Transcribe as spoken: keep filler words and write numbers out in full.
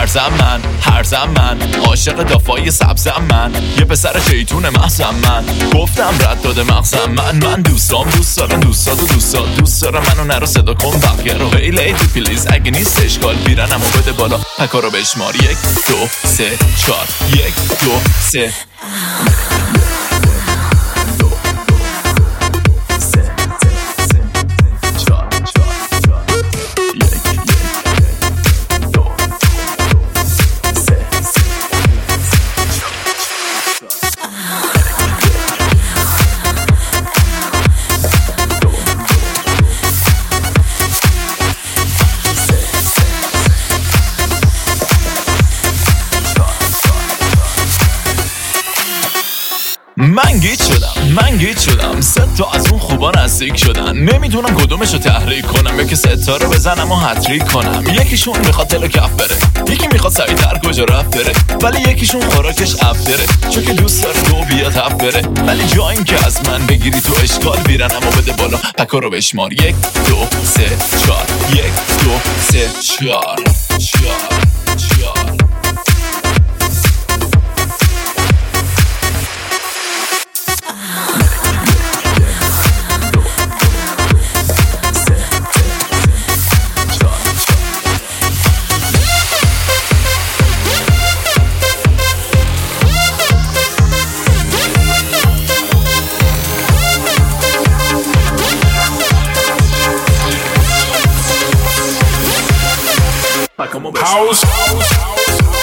هرزم من هرزم من عاشق دافای سبزم من یه پسر شیطون محزم من گفتم رد داده مغزم من من دوستام دوست دارم دوستات و دوستات دوست دارم منو نرو صدا کن بقیه رو هی لیدی پلیز اگه نیست اشکال بیرنم و بده بالا پکا رو بشمار یک دو سه چار یک دو سه من گیت شدم من گیت شدم سه تا از اون خوبا نزدیک شدن نمیدونم کدومشو تحریک کنم یکی ستا رو بزنم و هتریک کنم یکیشون میخواد تلو کف بره یکی میخواد سریعتر کجا رفت بره ولی یکیشون خوراکش افطره چون که دوست داره دو بیاد هفت بره ولی جا این که از من بگیری تو اشکال بیرنم و بده بالا پکا رو بشمار یک دو سه چار یک دو سه چار چار چار House, house, house.